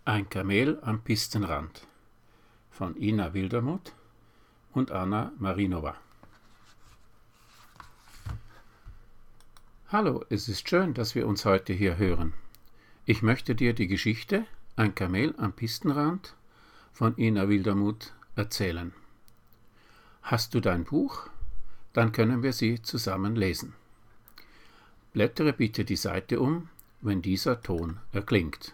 Ein Kamel am Pistenrand von Ina Wildermuth und Anna Marinova. Hallo, es ist schön, dass wir uns heute hier hören. Ich möchte dir die Geschichte Ein Kamel am Pistenrand von Ina Wildermuth erzählen. Hast du dein Buch? Dann können wir sie zusammen lesen. Blättere bitte die Seite um, wenn dieser Ton erklingt.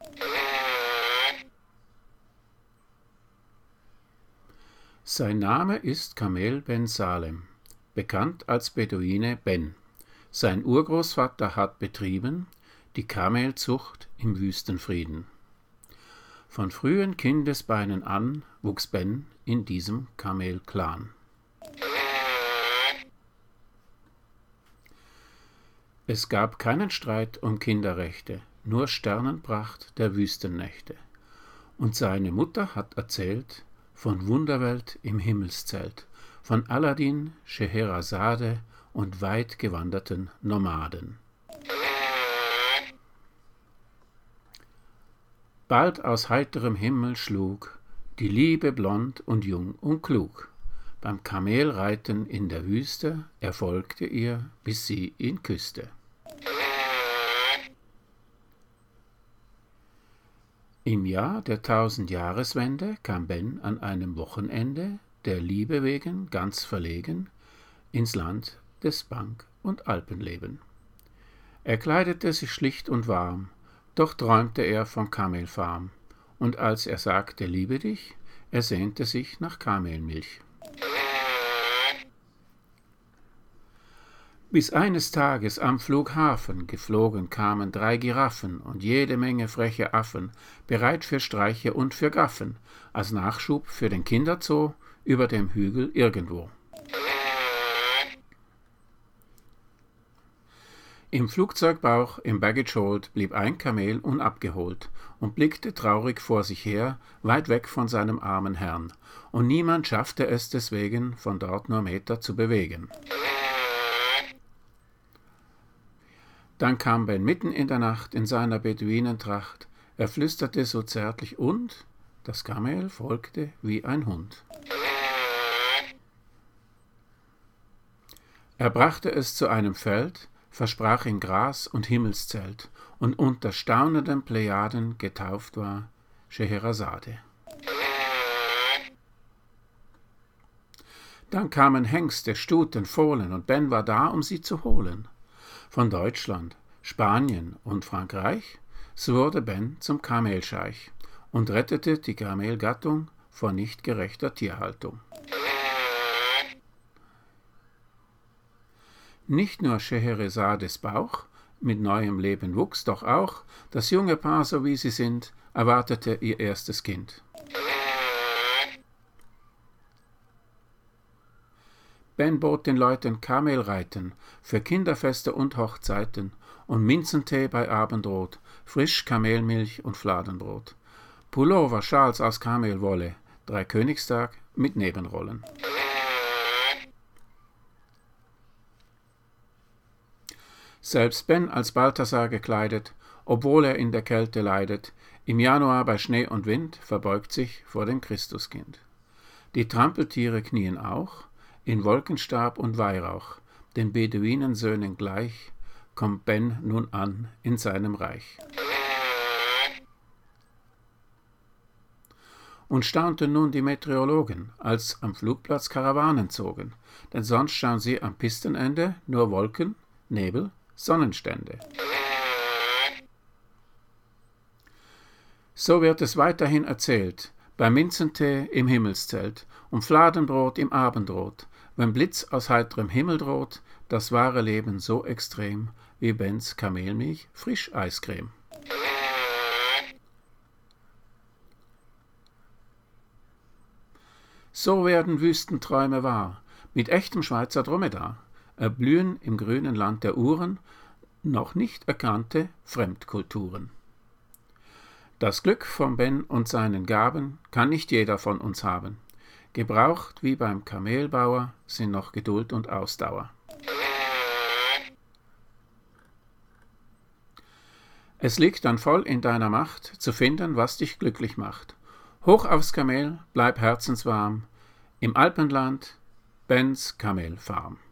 Sein Name ist Kamel Ben Salem, bekannt als Beduine Ben. Sein Urgroßvater hat betrieben die Kamelzucht im Wüstenfrieden. Von frühen Kindesbeinen an wuchs Ben in diesem Kamelclan. Es gab keinen Streit um Kinderrechte, nur Sternenpracht der Wüstennächte. Und seine Mutter hat erzählt von Wunderwelt im Himmelszelt, von Aladdin, Scheherazade und weit gewanderten Nomaden. Bald aus heiterem Himmel schlug die Liebe blond und jung und klug. Beim Kamelreiten in der Wüste erfolgte ihr, bis sie ihn küsste. Im Jahr der 1000-Jahreswende kam Ben an einem Wochenende, der Liebe wegen ganz verlegen, ins Land des Bank- und Alpenleben. Er kleidete sich schlicht und warm, doch träumte er von Kamelfarm, und als er sagte, liebe dich, er sehnte sich nach Kamelmilch. Bis eines Tages am Flughafen geflogen kamen 3 Giraffen und jede Menge freche Affen, bereit für Streiche und für Gaffen, als Nachschub für den Kinderzoo über dem Hügel irgendwo. Im Flugzeugbauch, im Baggage Hold, blieb ein Kamel unabgeholt und blickte traurig vor sich her, weit weg von seinem armen Herrn, und niemand schaffte es deswegen, von dort nur Meter zu bewegen. Dann kam Ben mitten in der Nacht in seiner Beduinentracht, er flüsterte so zärtlich und das Kamel folgte wie ein Hund. Er brachte es zu einem Feld, versprach ihm Gras und Himmelszelt, und unter staunenden Plejaden getauft war Scheherazade. Dann kamen Hengste, Stuten, Fohlen, und Ben war da, um sie zu holen. Von Deutschland, Spanien und Frankreich, so wurde Ben zum Kamelscheich und rettete die Kamelgattung vor nicht gerechter Tierhaltung. Nicht nur Scheherazades Bauch mit neuem Leben wuchs, doch auch das junge Paar, so wie sie sind, erwartete ihr erstes Kind. Ben bot den Leuten Kamelreiten für Kinderfeste und Hochzeiten und Minzentee bei Abendrot, frisch Kamelmilch und Fladenbrot. Pullover, Schals aus Kamelwolle, 3 Königstag mit Nebenrollen. Selbst Ben als Balthasar gekleidet, obwohl er in der Kälte leidet, im Januar bei Schnee und Wind verbeugt sich vor dem Christuskind. Die Trampeltiere knien auch, in Wolkenstab und Weihrauch, den Beduinensöhnen gleich, kommt Ben nun an in seinem Reich. Und staunten nun die Meteorologen, als am Flugplatz Karawanen zogen, denn sonst schauen sie am Pistenende nur Wolken, Nebel, Sonnenstände. So wird es weiterhin erzählt, beim Minzentee im Himmelszelt, um Fladenbrot im Abendrot, wenn Blitz aus heiterem Himmel droht, das wahre Leben so extrem wie Bens Kamelmilch Frischeiscreme. So werden Wüstenträume wahr, mit echtem Schweizer Dromedar, erblühen im grünen Land der Uhren noch nicht erkannte Fremdkulturen. Das Glück von Ben und seinen Gaben kann nicht jeder von uns haben. Gebraucht wie beim Kamelbauer sind noch Geduld und Ausdauer. Es liegt dann voll in deiner Macht, zu finden, was dich glücklich macht. Hoch aufs Kamel, bleib herzenswarm, im Alpenland, Bens Kamelfarm.